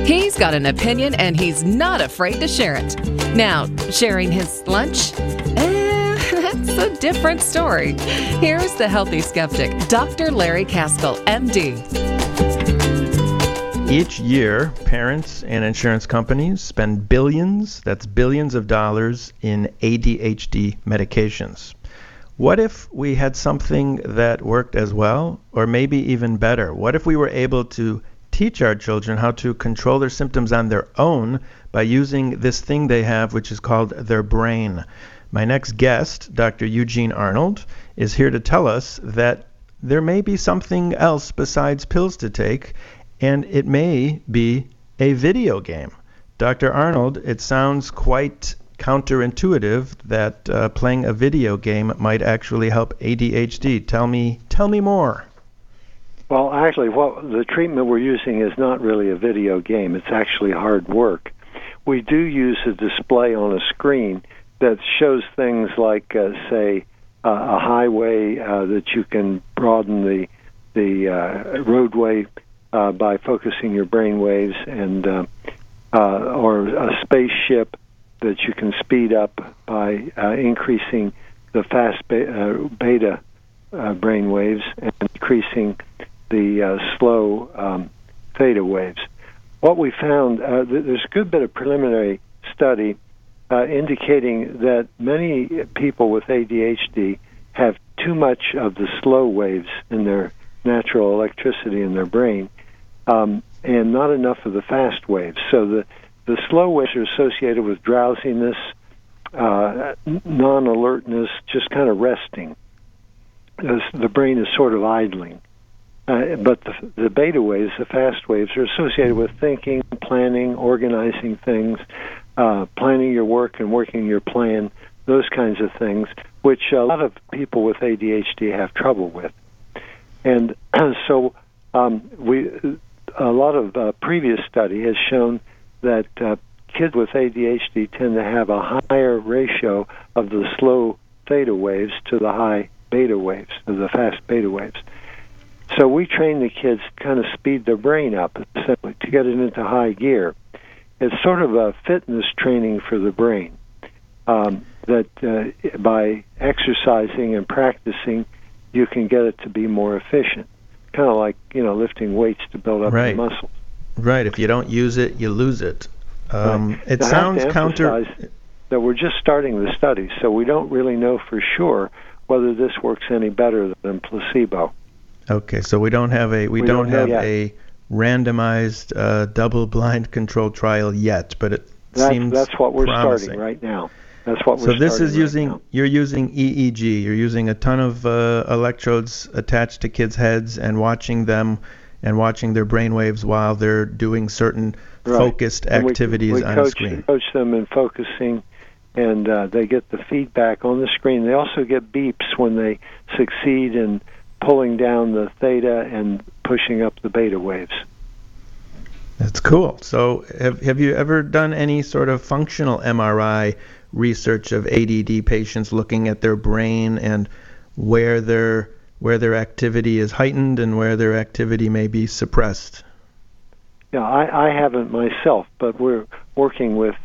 He's got an opinion and he's not afraid to share it. Now, sharing his lunch? That's a different story. Here's the healthy skeptic, Dr. Larry Kaskel, MD. Each year, parents and insurance companies spend billions, that's billions of dollars, in ADHD medications. What if we had something that worked as well, or maybe even better? What if we were able to teach our children how to control their symptoms on their own by using this thing they have, which is called their brain? My next guest, Dr. Eugene Arnold, is here to tell us that there may be something else besides pills to take, and it may be a video game. Dr. Arnold, it sounds quite counterintuitive that playing a video game might actually help ADHD. Tell me more. Well, actually, the treatment we're using is not really a video game. It's actually hard work. We do use a display on a screen that shows things like, say, a highway that you can broaden the roadway by focusing your brain waves, and or a spaceship that you can speed up by increasing the fast beta brain waves and decreasing the slow theta waves. What we found, there's a good bit of preliminary study indicating that many people with ADHD have too much of the slow waves in their natural electricity in their brain, and not enough of the fast waves. So the slow waves are associated with drowsiness, non-alertness, just kind of resting. The brain is sort of idling. But the beta waves, the fast waves, are associated with thinking, planning, organizing things, planning your work and working your plan, those kinds of things, which a lot of people with ADHD have trouble with. And so a lot of previous study has shown that kids with ADHD tend to have a higher ratio of the slow theta waves to the high beta waves, of the fast beta waves. So we train the kids to kind of speed their brain up, essentially, to get it into high gear. It's sort of a fitness training for the brain, that by exercising and practicing, you can get it to be more efficient. Kind of like, lifting weights to build up your muscles. Right. If you don't use it, you lose it. It I sounds have to emphasize that we're just starting the study, so we don't really know for sure whether this works any better than placebo. Okay, so we don't have a randomized double-blind controlled trial yet, but that's what we're promising. Starting right now. That's what we're starting. So this is you're using EEG. You're using a ton of electrodes attached to kids' heads and watching them and watching their brain waves while they're doing certain focused activities on a screen. We coach them in focusing, and they get the feedback on the screen. They also get beeps when they succeed in pulling down the theta and pushing up the beta waves. That's cool. So have you ever done any sort of functional MRI research of ADD patients, looking at their brain and where their activity is heightened and where their activity may be suppressed? Yeah, I haven't myself, but we're working with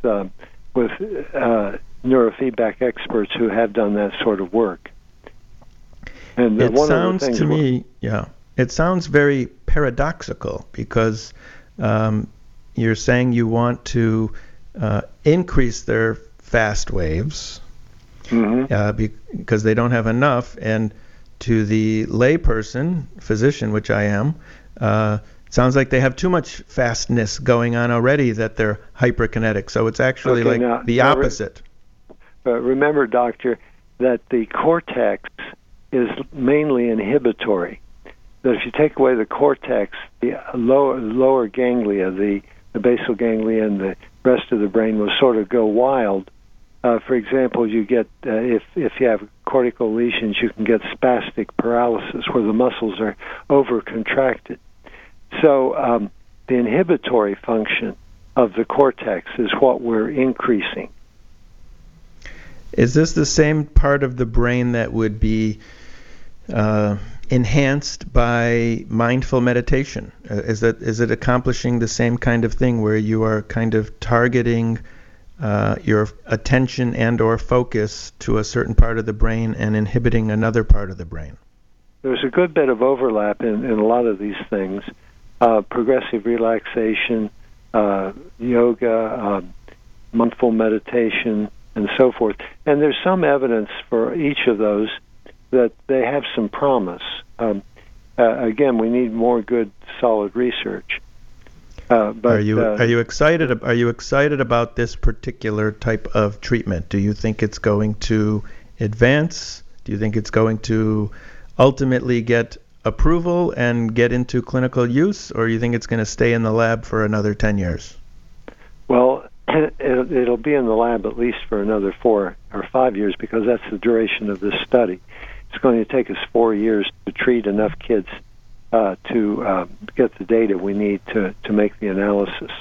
neurofeedback experts who have done that sort of work. And it sounds to me, it sounds very paradoxical, because you're saying you want to increase their fast waves because they don't have enough, and to the layperson, physician, which I am, it sounds like they have too much fastness going on already, that they're hyperkinetic. So it's actually the opposite. Remember, doctor, that the cortex is mainly inhibitory. That if you take away the cortex, the lower ganglia, the basal ganglia and the rest of the brain will sort of go wild. For example, you get if you have cortical lesions, you can get spastic paralysis where the muscles are over-contracted. So the inhibitory function of the cortex is what we're increasing. Is this the same part of the brain that would be enhanced by mindful meditation? Is it accomplishing the same kind of thing where you are kind of targeting your attention and or focus to a certain part of the brain and inhibiting another part of the brain? There's a good bit of overlap in a lot of these things. Progressive relaxation, yoga, mindful meditation, and so forth. And there's some evidence for each of those that they have some promise. Again, we need more good, solid research. But are you excited about this particular type of treatment? Do you think it's going to advance? Do you think it's going to ultimately get approval and get into clinical use, or do you think it's going to stay in the lab for another 10 years? Well, it'll be in the lab at least for another 4 or 5 years, because that's the duration of this study. It's going to take us 4 years to treat enough kids to get the data we need to make the analysis.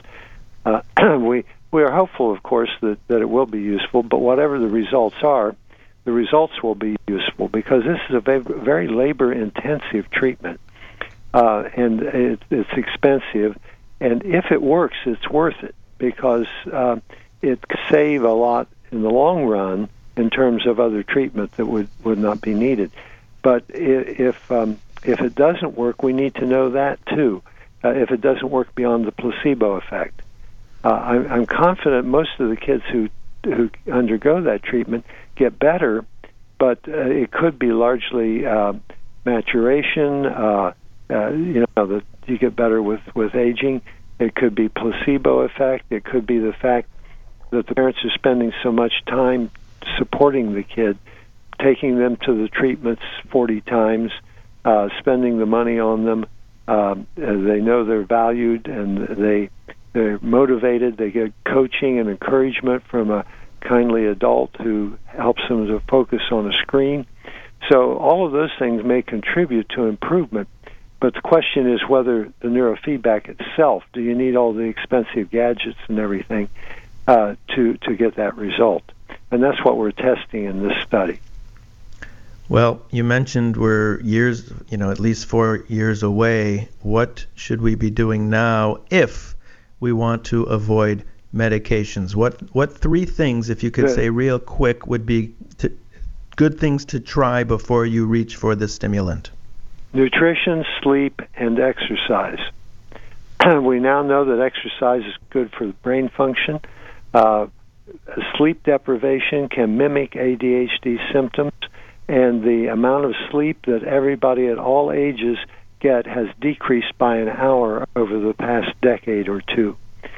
We are hopeful, of course, that it will be useful, but whatever the results are, the results will be useful, because this is a very labor-intensive treatment, and it's expensive. And if it works, it's worth it, because it could save a lot in the long run in terms of other treatment that would not be needed. But if it doesn't work, we need to know that too. If it doesn't work beyond the placebo effect, I'm confident most of the kids who undergo that treatment get better, but it could be largely maturation. That you get better with aging. It could be placebo effect. It could be the fact that the parents are spending so much time supporting the kid, taking them to the treatments 40 times, spending the money on them. They know they're valued, and they're motivated. They get coaching and encouragement from a kindly adult who helps them to focus on a screen. So all of those things may contribute to improvement. But the question is whether the neurofeedback itself, do you need all the expensive gadgets and everything to get that result? And that's what we're testing in this study. Well, you mentioned we're years, at least 4 years away. What should we be doing now if we want to avoid medications? What 3 things, if you could say real quick, would be good things to try before you reach for the stimulant? Nutrition, sleep, and exercise. We now know that exercise is good for the brain function. Sleep deprivation can mimic ADHD symptoms, and the amount of sleep that everybody at all ages get has decreased by an hour over the past decade or two.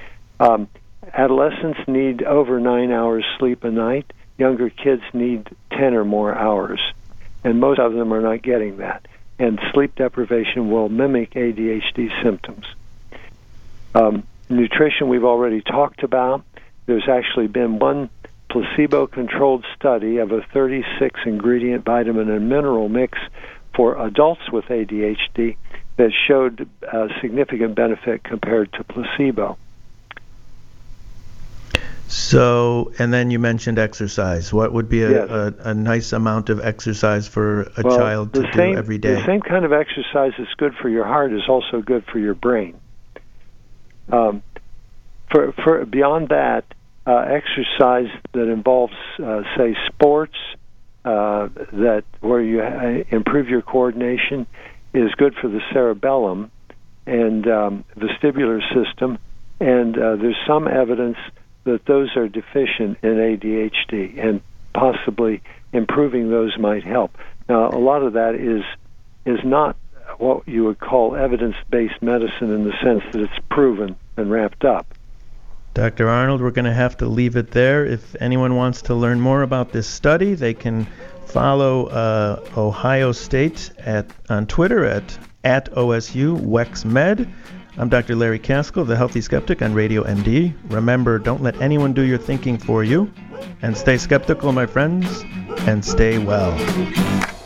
Adolescents need over 9 hours sleep a night. Younger kids need 10 or more hours, and most of them are not getting that. And sleep deprivation will mimic ADHD symptoms. Nutrition we've already talked about. There's actually been one placebo-controlled study of a 36-ingredient vitamin and mineral mix for adults with ADHD that showed significant benefit compared to placebo. So, and then you mentioned exercise. What would be a nice amount of exercise for a child to do every day? The same kind of exercise that's good for your heart is also good for your brain. For beyond that, exercise that involves, say, sports, where you improve your coordination, is good for the cerebellum and vestibular system. And there's some evidence that those are deficient in ADHD, and possibly improving those might help. Now, a lot of that is not what you would call evidence-based medicine in the sense that it's proven and wrapped up. Dr. Arnold, we're going to have to leave it there. If anyone wants to learn more about this study, they can follow Ohio State on Twitter at OSU WexMed. I'm Dr. Larry Kaskel, the Healthy Skeptic on Radio MD. Remember, don't let anyone do your thinking for you. And stay skeptical, my friends, and stay well.